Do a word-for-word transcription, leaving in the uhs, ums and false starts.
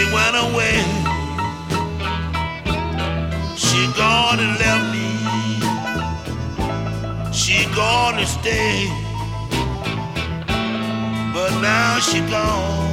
went away. She gone and left me. She gonna stay. But now she gone.